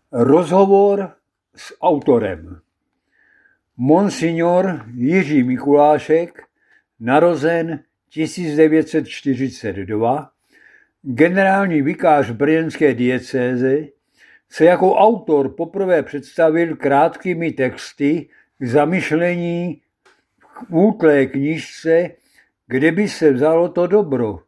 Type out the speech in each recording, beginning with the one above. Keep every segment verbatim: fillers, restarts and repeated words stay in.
Rozhovor s autorem. Monsignor Jiří Mikulášek, narozen tisíc devět set čtyřicet dva, generální vikář brněnské diecéze, se jako autor poprvé představil krátkými texty k zamyšlení v útlé knížce Kde by se vzalo to dobro?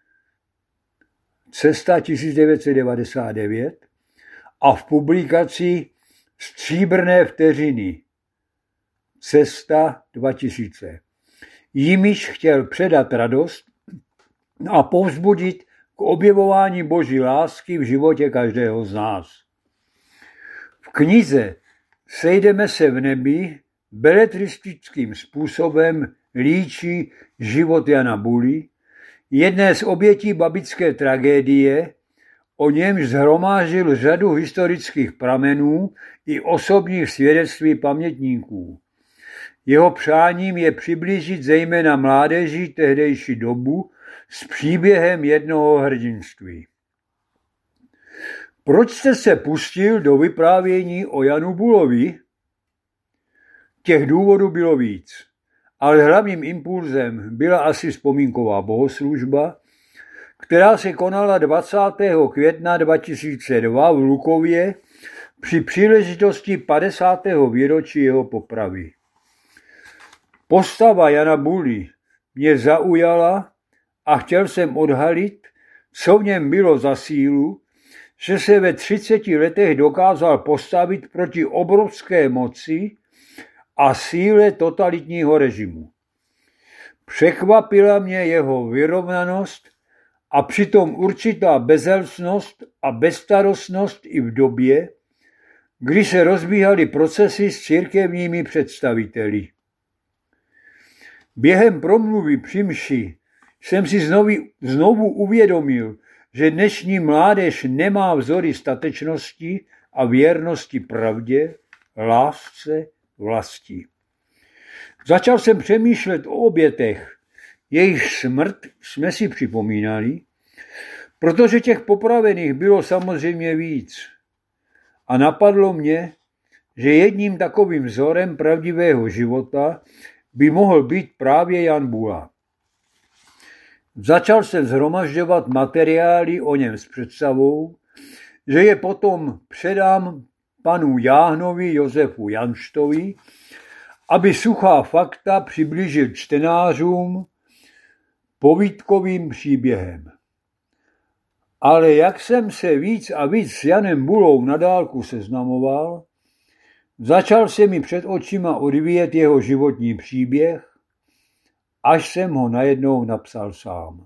Cesta tisíc devět set devadesát devět a v publikaci Stříbrné vteřiny Cesta dva tisíce. Jimiž chtěl předat radost a povzbudit k objevování Boží lásky v životě každého z nás. V knize Sejdeme se v nebi beletristickým způsobem líčí život Jana Buly, jedné z obětí babičské tragédie, o němž shromáždil řadu historických pramenů i osobních svědectví pamětníků. Jeho přáním je přiblížit zejména mládeži tehdejší dobu s příběhem jednoho hrdinství. Proč jste se pustil do vyprávění o Janu Bulovi? Těch důvodů bylo víc, ale hlavním impulzem byla asi vzpomínková bohoslužba, která se konala dvacátého května dva tisíce dva v Lukově při příležitosti padesátého výročí jeho popravy. Postava Jana Buly mě zaujala a chtěl jsem odhalit, co v něm bylo za sílu, že se ve třiceti letech dokázal postavit proti obrovské moci a síle totalitního režimu. Překvapila mě jeho vyrovnanost a přitom určitá bezelstnost a bezstarostnost i v době, kdy se rozbíhaly procesy s církevními představiteli. Během promluvy při mši jsem si znovu, znovu uvědomil, že dnešní mládež nemá vzory statečnosti a věrnosti pravdě, lásce, vlasti. Začal jsem přemýšlet o obětech, jejich smrt jsme si připomínali, protože těch popravených bylo samozřejmě víc. A napadlo mě, že jedním takovým vzorem pravdivého života by mohl být právě Jan Bula. Začal jsem shromažďovat materiály o něm s představou, že je potom předám panu Jáhnovi Josefu Janštovi, aby suchá fakta přiblížil čtenářům povídkovým příběhem. Ale jak jsem se víc a víc s Janem Bulou na dálku seznamoval, začal se mi před očima odvíjet jeho životní příběh, až jsem ho najednou napsal sám.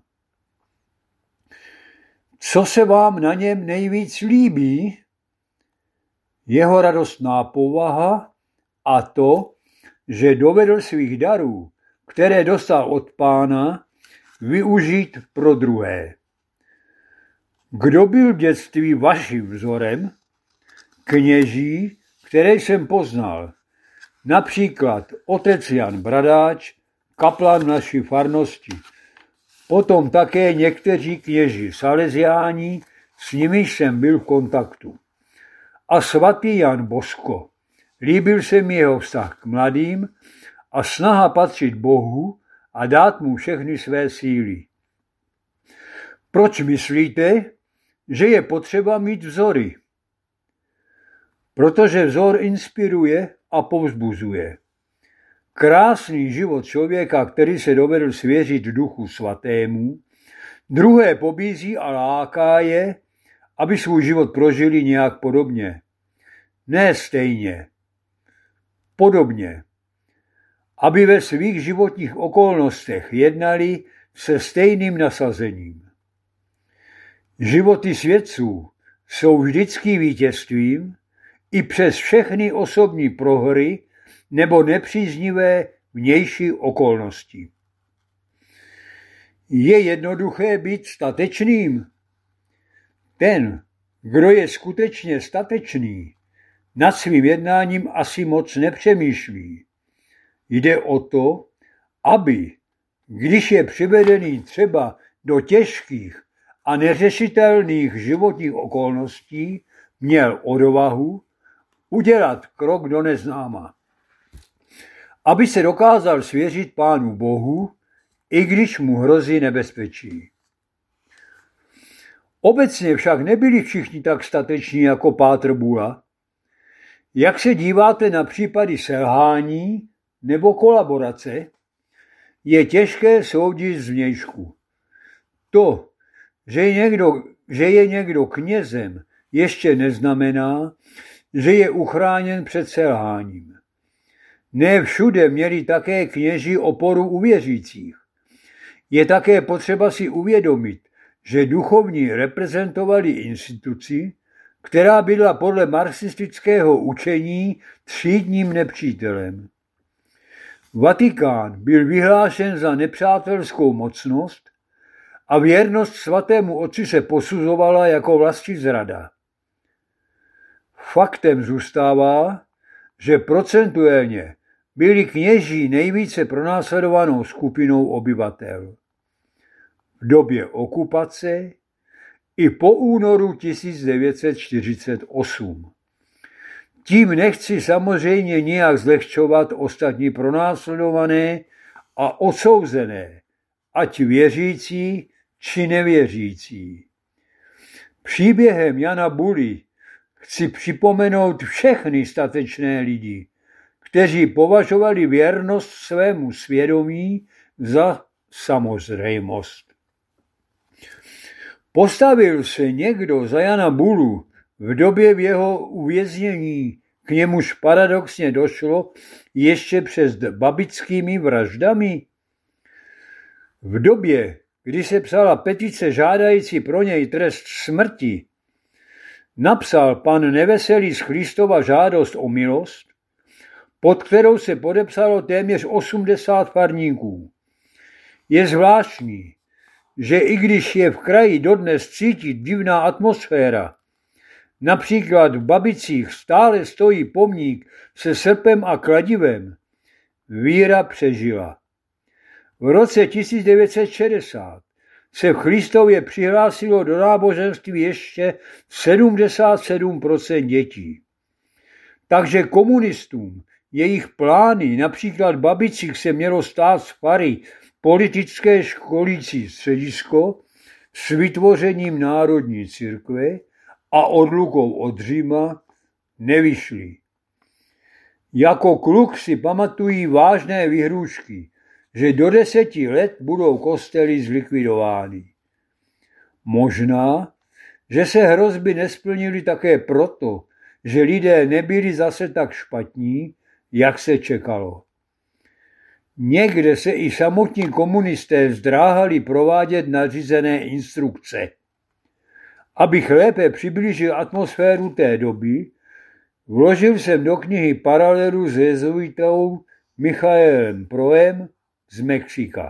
Co se vám na něm nejvíc líbí? Jeho radostná povaha a to, že dovedl svých darů, které dostal od Pána, využít pro druhé. Kdo byl v dětství vaším vzorem? Kněží, které jsem poznal, například otec Jan Bradáč, kaplan naší farnosti, potom také někteří kněži Salesiáni, s nimiž jsem byl v kontaktu. A svatý Jan Bosko. Líbil se mi jeho vztah k mladým a snaha patřit Bohu a dát mu všechny své síly. Proč myslíte, že je potřeba mít vzory? Protože vzor inspiruje a povzbuzuje. Krásný život člověka, který se dovedl svěřit Duchu Svatému, druhé pobízí a láká je, aby svůj život prožili nějak podobně. Ne stejně, podobně. Aby ve svých životních okolnostech jednali se stejným nasazením. Životy svědců jsou vždycky vítězstvím i přes všechny osobní prohry nebo nepříznivé vnější okolnosti. Je jednoduché být statečným? Ten, kdo je skutečně statečný, nad svým jednáním asi moc nepřemýšlí. Jde o to, aby, když je přivedený třeba do těžkých a neřešitelných životních okolností, měl odvahu udělat krok do neznáma, aby se dokázal svěřit Pánu Bohu, i když mu hrozí nebezpečí. Obecně však nebyli všichni tak stateční jako Pátr Bula. Jak se díváte na případy selhání nebo kolaborace, je těžké soudit zvnějšku. To, že je někdo, že je někdo knězem, ještě neznamená, že je uchráněn před selháním. Ne všude měli také kněži oporu u věřících. Je také potřeba si uvědomit, že duchovní reprezentovali instituci, která byla podle marxistického učení třídním nepřítelem. Vatikán byl vyhlášen za nepřátelskou mocnost a věrnost svatému otci se posuzovala jako vlastizrada. Faktem zůstává, že procentuálně byli kněží nejvíce pronásledovanou skupinou obyvatel. V době okupace i po únoru tisíc devět set čtyřicet osm. Tím nechci samozřejmě nijak zlehčovat ostatní pronásledované a odsouzené, ať věřící či nevěřící. Příběhem Jana Buly chci připomenout všechny statečné lidi, kteří považovali věrnost svému svědomí za samozřejmost. Postavil se někdo za Jana Bulu v době v jeho uvěznění, k němuž paradoxně došlo ještě před babickými vraždami? V době, kdy se psala petice žádající pro něj trest smrti, napsal pan Neveselý z Christova žádost o milost, pod kterou se podepsalo téměř osmdesát farníků. Je zvláštní, že i když je v kraji dodnes cítit divná atmosféra, například v Babicích stále stojí pomník se srpem a kladivem, víra přežila. V roce tisíc devět set šedesát se v Christově přihlásilo do náboženství ještě sedmdesát sedm procent dětí. Takže komunistům jejich plány, například v Babicích se mělo stát z fary politické školící středisko s vytvořením národní církve a odlukou od Říma, nevyšly. Jako kluk si pamatují vážné vyhrůžky, že do deseti let budou kostely zlikvidovány. Možná, že se hrozby nesplnily také proto, že lidé nebyli zase tak špatní, jak se čekalo. Někde se i samotní komunisté zdráhali provádět nařízené instrukce. Abych lépe přiblížil atmosféru té doby, vložil jsem do knihy paralelu s jezuitou Michaelem Proem z Mexika.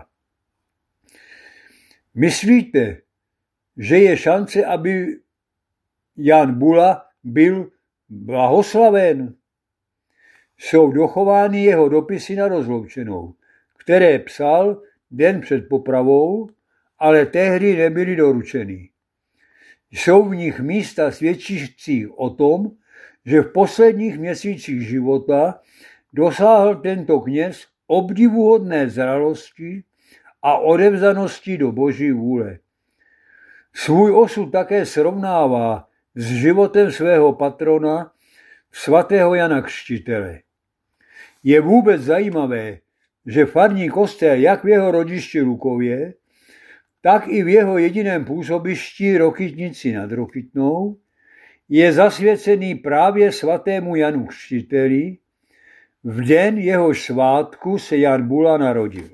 Myslíte, že je šance, aby Jan Bula byl blahoslaven? Jsou dochovány jeho dopisy na rozloučenou, které psal den před popravou, ale tehdy nebyly doručeny. Jsou v nich místa svědčící o tom, že v posledních měsících života dosáhl tento kněz obdivuhodné zralosti a odevzdanosti do Boží vůle. Svůj osud také srovnává s životem svého patrona, svatého Jana Křtitele. Je vůbec zajímavé, že farní kostel jak v jeho rodišti Lukově, tak i v jeho jediném působišti Rokytnici nad Rokytnou je zasvěcený právě svatému Janu Křtiteli, v den jehož svátku se Jan Bula narodil.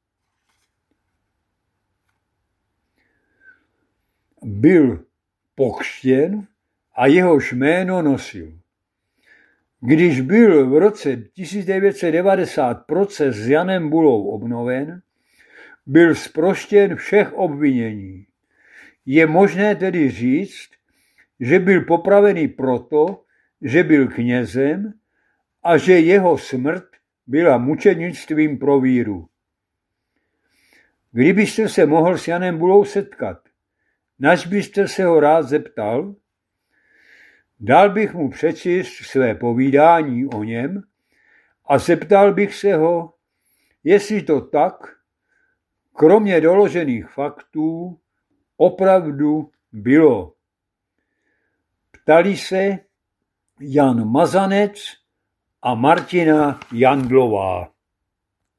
Byl pokřtěn a jehož jméno nosil. Když byl v roce tisíc devět set devadesát proces s Janem Bulou obnoven, byl zproštěn všech obvinění. Je možné tedy říct, že byl popravený proto, že byl knězem a že jeho smrt byla mučenictvím pro víru. Kdybyste se mohl s Janem Bulou setkat, nač byste se ho rád zeptal? Dal bych mu přečíst své povídání o něm a zeptal bych se ho, jestli to tak, kromě doložených faktů, opravdu bylo. Ptali se Jan Mazanec a Martina Jandlová.